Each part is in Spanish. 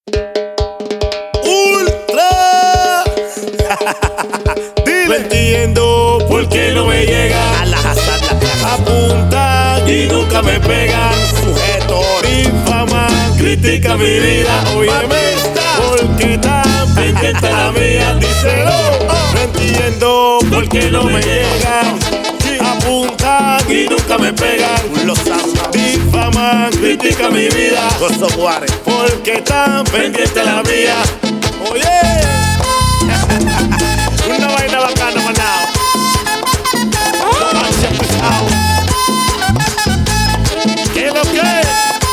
Ultra. Dile. No entiendo por qué no me llega. A la hasada. Apuntan y nunca me pegan. Sujeto. Infama, critica mi vida. Óyeme, ¿por qué tan pendiente la mía? Díselo. No entiendo por qué no me llegan. Apuntan y nunca me pegan. Los samba. Difaman, critica mi vida. Gozo Guare. ¿Por qué tan pendiente la mía? Oye. Una vaina bacana, manao. Mancha pesado. ¿Qué es lo que es?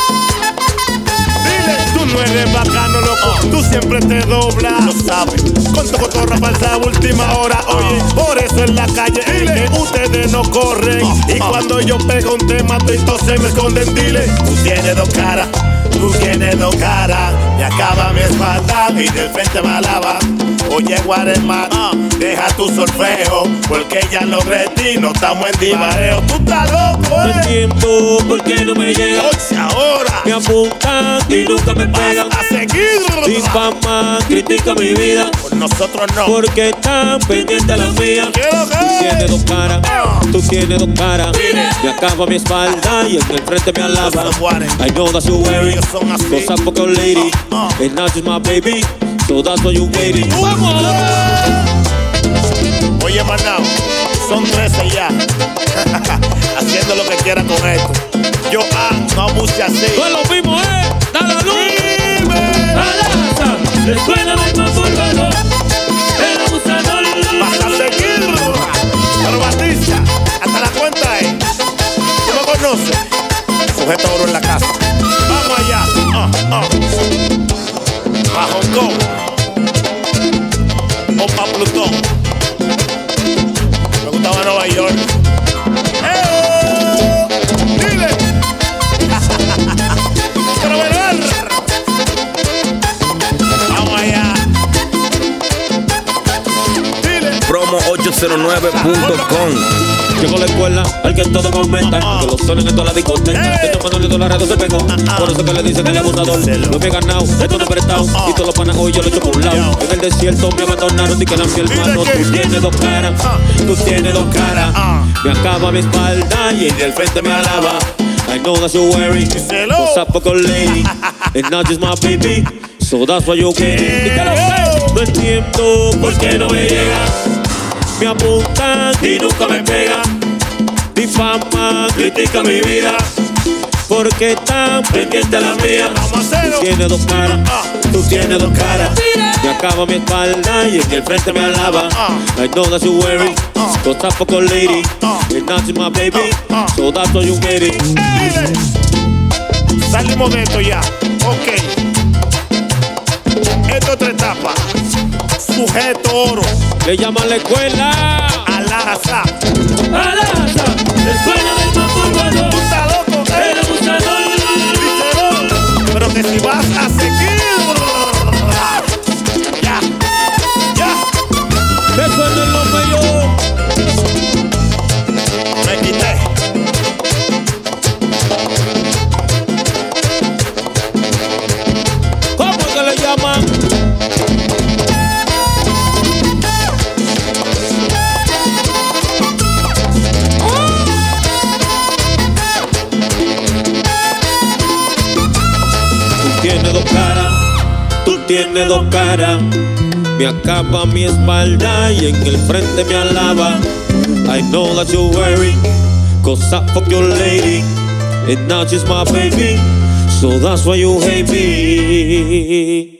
Dile. Tú no eres bacano, loco. Tú siempre te doblas. Lo sabes. Con tu cotorra falsa última hora. Oye, por eso en la calle es que ustedes no corren. Y cuando yo pego un tema, todos se me esconden. Dile. Tú tienes dos caras. Tú tienes dos caras. Me acaba mi espalda y del frente me alaba. Oye, Guaremán, deja tu solfeo, porque ya logré ti, no estamos en divareo. Tú estás loco, No entiendo por qué no me llega. Oye, ahora Me apuntan y nunca me pegan. a seguir. Difaman, critica mi vida. Por nosotros no. Porque tan pendiente la mía. ¿Qué es lo que Tú es? tienes dos caras. Tú tienes dos caras. Me acaba mi espalda y en el frente me alaba. I know that you wearing. Ellos son así. Cause I'm fucking lady. And not just my baby. So that's why you waiting. Oye, Manao, son 13 ya. Haciendo lo que quieran con esto. Yo, no abuse así. No es lo mismo, Da la luz. Alaza, la escuela del más burlador. El abusador. Vas a seguir. Pero Batista, hasta la cuenta es. ¿Tú me conoces? Sujeto oro en la casa. Vamos allá. A Hong Kong. O pa' Plutón. Me gustaba Nueva York. Dile. Quiero bailar. Vamos allá. Dile. Promo809.com. Llegó la escuela, al que todo comenta. Que lo suelen en toda la discoteca. Que tomándole toda la radio se pegó. Por eso que le dicen el abusador. Lo que he ganado, esto no he prestado. Y todos los panas hoy yo lo echo por un lado. En el desierto me abandonaron y quedan mi hermano. Tú tienes dos caras, tú tienes dos caras. Me acaba mi espalda y en el frente me alaba. I know that you're wearing. Cause I'm fucking lady. And not just my baby. So that's why you're getting. No entiendo por qué no me llega. Me apuntan y nunca me pegan. Difama, critica mi vida. Porque tan pendiente la mía. Tú tienes dos caras, tú tienes dos caras. Me acaba mi espalda y en el frente me alaba. I know that you're wearing. Cause I'm fucking lady. And not just my baby. So that's why you made it. Salimos de esto ya. Ok. Esto es otra etapa. Sujeto oro. Le llaman la escuela. Alaza. Alaza, la escuela del más burlador. Tú estás loco, El abusador. Díselo. Pero que si vas a seguir. Ya. Eso no es lo mejor. Me quité. ¿Cómo que le llaman? Tú tienes dos caras, me acaba mi espalda y en el frente me alaba. I know that you're wearing, cause I fuck your lady, and not just my baby, so that's why you hate me.